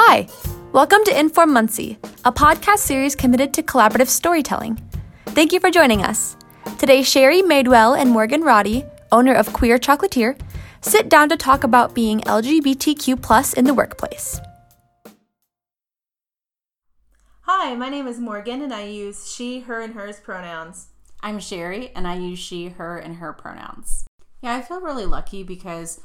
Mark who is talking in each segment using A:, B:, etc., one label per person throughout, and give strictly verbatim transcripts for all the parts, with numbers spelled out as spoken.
A: Hi, welcome to Inform Muncie, a podcast series committed to collaborative storytelling. Thank you for joining us. Today, Sherry Madewell and Morgan Roddy, owner of Queer Chocolatier, sit down to talk about being L G B T Q plus in the workplace.
B: Hi, my name is Morgan, and I use she, her, and hers pronouns.
C: I'm Sherry, and I use she, her, and her pronouns. Yeah, I feel really lucky because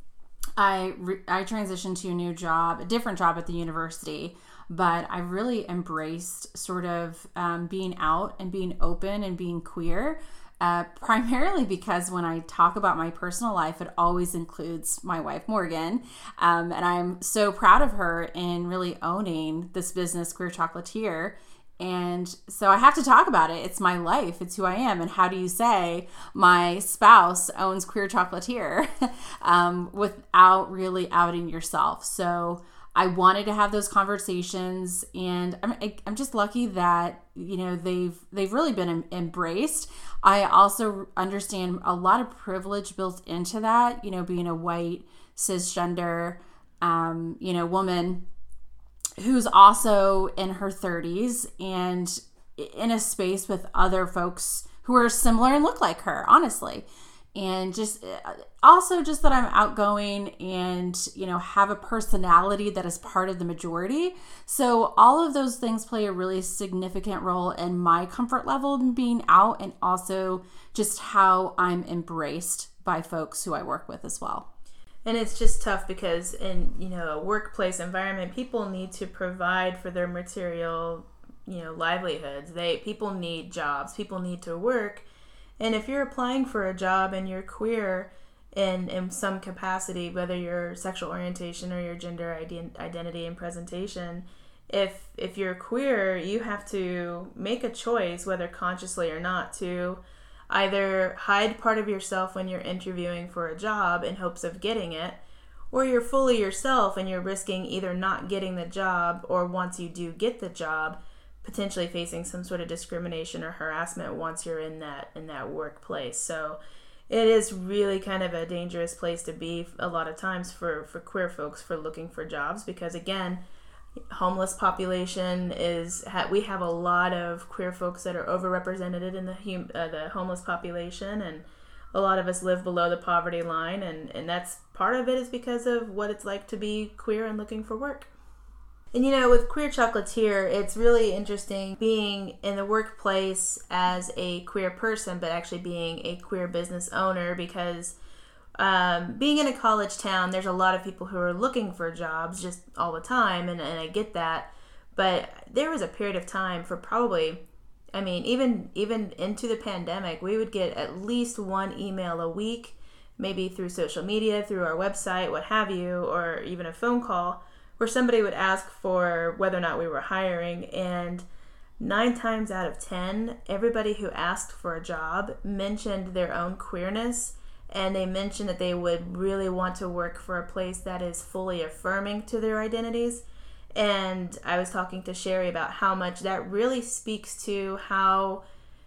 C: I re- I transitioned to a new job, a different job at the university, but I really embraced sort of um, being out and being open and being queer, uh, primarily because when I talk about my personal life, it always includes my wife, Morgan, um, and I'm so proud of her in really owning this business, Queer Chocolatier. And so I have to talk about it. It's my life. It's who I am. And how do you say my spouse owns Queer Chocolatier um, without really outing yourself? So I wanted to have those conversations, and I'm I'm just lucky that, you know, they've they've really been em- embraced. I also understand a lot of privilege built into that, you know, being a white cisgender, um, you know, woman who's also in her thirties and in a space with other folks who are similar and look like her, honestly. And just also just that I'm outgoing and, you know, have a personality that is part of the majority. So all of those things play a really significant role in my comfort level in being out, and also just how I'm embraced by folks who I work with as well.
B: And it's just tough because in, you know, a workplace environment, people need to provide for their material, you know, livelihoods. They people need jobs, people need to work. And if you're applying for a job and you're queer in, in some capacity, whether your sexual orientation or your gender ident- identity and presentation, if if you're queer, you have to make a choice, whether consciously or not, to either hide part of yourself when you're interviewing for a job in hopes of getting it, or you're fully yourself and you're risking either not getting the job, or once you do get the job, potentially facing some sort of discrimination or harassment once you're in that in that workplace. So it is really kind of a dangerous place to be a lot of times for, for queer folks for looking for jobs, because again, homeless population is we have a lot of queer folks that are overrepresented in the hum, uh, the homeless population, and a lot of us live below the poverty line, and and that's part of it is because of what it's like to be queer and looking for work. And you know, with Queer Chocolatier, it's really interesting being in the workplace as a queer person, but actually being a queer business owner, because Um, being in a college town, there's a lot of people who are looking for jobs just all the time, and, and I get that. But there was a period of time for probably, I mean, even even into the pandemic, we would get at least one email a week, maybe through social media, through our website, what have you, or even a phone call, where somebody would ask for whether or not we were hiring. And nine times out of ten, everybody who asked for a job mentioned their own queerness. And they mentioned that they would really want to work for a place that is fully affirming to their identities. And I was talking to Sherry about how much that really speaks to how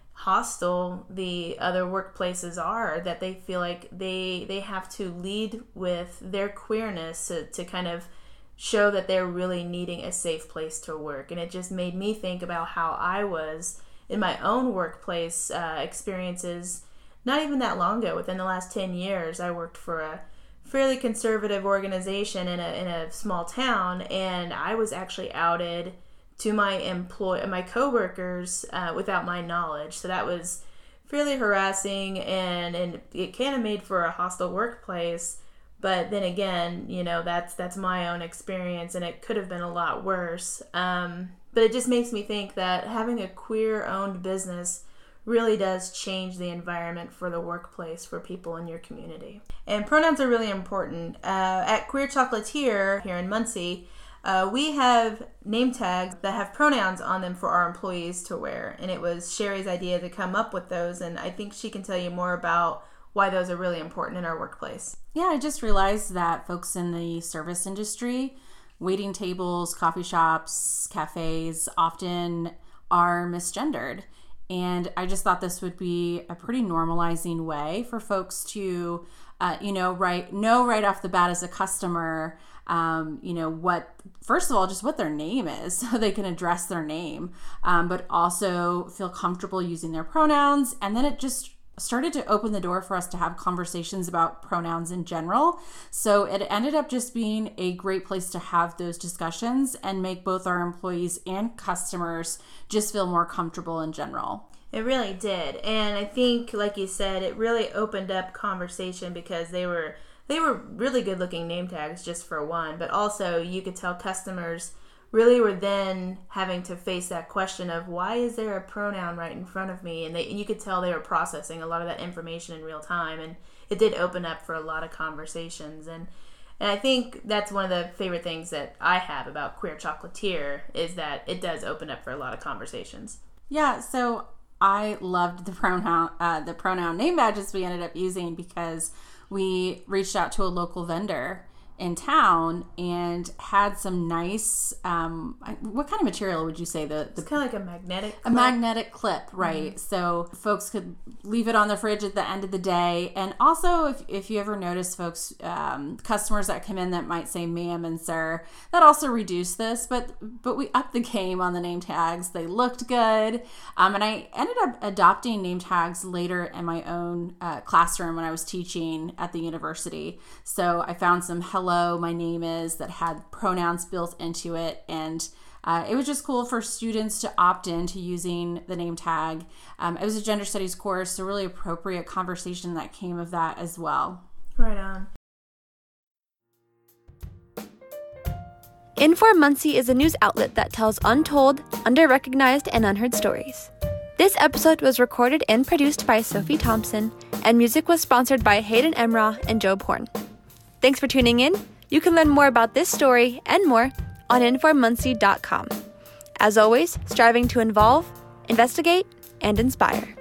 B: hostile the other workplaces are, that they feel like they they have to lead with their queerness to, to kind of show that they're really needing a safe place to work. And it just made me think about how I was in my own workplace uh, experiences. Not even that long ago, within the last ten years, I worked for a fairly conservative organization in a in a small town, and I was actually outed to my employ my coworkers uh, without my knowledge. So that was fairly harassing, and, and it kind of made for a hostile workplace. But then again, you know, that's that's my own experience, and it could have been a lot worse. Um, but it just makes me think that having a queer-owned business really does change the environment for the workplace for people in your community. And pronouns are really important. Uh, at Queer Chocolatier here in Muncie, uh, we have name tags that have pronouns on them for our employees to wear. And it was Sherry's idea to come up with those, and I think she can tell you more about why those are really important in our workplace.
C: Yeah, I just realized that folks in the service industry, waiting tables, coffee shops, cafes, often are misgendered. And I just thought this would be a pretty normalizing way for folks to uh, you know, right, know right off the bat as a customer, um, you know, what, first of all, just what their name is so they can address their name, um, but also feel comfortable using their pronouns. And then it just started to open the door for us to have conversations about pronouns in general. So it ended up just being a great place to have those discussions and make both our employees and customers just feel more comfortable in general.
B: It really did. And I think, like you said, it really opened up conversation because they were they were really good looking name tags, just for one, but also you could tell customers really were then having to face that question of, why is there a pronoun right in front of me? And they, you could tell they were processing a lot of that information in real time, and it did open up for a lot of conversations. And and I think that's one of the favorite things that I have about Queer Chocolatier, is that it does open up for a lot of conversations.
C: Yeah, so I loved the pronoun uh, the pronoun name badges we ended up using because we reached out to a local vendor in town and had some nice, um, what kind of material would you say? The, the
B: It's kind of like a magnetic
C: A
B: clip.
C: magnetic clip, right? Mm-hmm. So folks could leave it on the fridge at the end of the day. And also, if, if you ever notice folks, um, customers that come in that might say ma'am and sir, that also reduced this, but but we upped the game on the name tags. They looked good. Um, and I ended up adopting name tags later in my own uh, classroom when I was teaching at the university. So I found some hello, my name is, that had pronouns built into it, and uh, it was just cool for students to opt in to using the name tag. Um, it was a gender studies course, so really appropriate conversation that came of that as well.
B: Right on.
A: Inform Muncie is a news outlet that tells untold, under-recognized, and unheard stories. This episode was recorded and produced by Sophie Thompson, and music was sponsored by Hayden Emrah and Joe Porn. Thanks for tuning in. You can learn more about this story and more on inform muncie dot com. As always, striving to involve, investigate, and inspire.